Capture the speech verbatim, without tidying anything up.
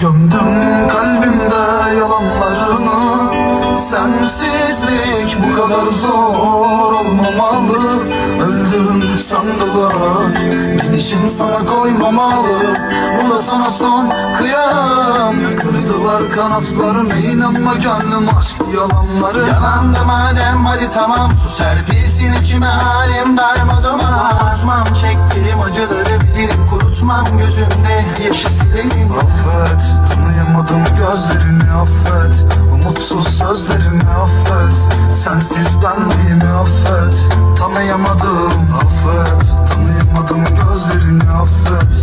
Gömdüm kalbimde yalanlarını. Sensizlik bu kadar zor olmamalı. Öldüm sandılar, gidişim sana koymamalı. Bu da sana son kıyam. Kırdılar kanatlarını, inanma gönlüm aşk yalanları. Yalandı madem hadi tamam, su serpilsin içime, halim darmaduman. Unutmam çektiğim acıları, bilirim kurutmam, gözümde yaşı sileyim. Affet, tanıyamadım gözlerini affet. Umutsuz sözlerimi affet. Sensiz ben neyimi affet. Tanıyamadım affet. Tanıyamadım gözlerini affet.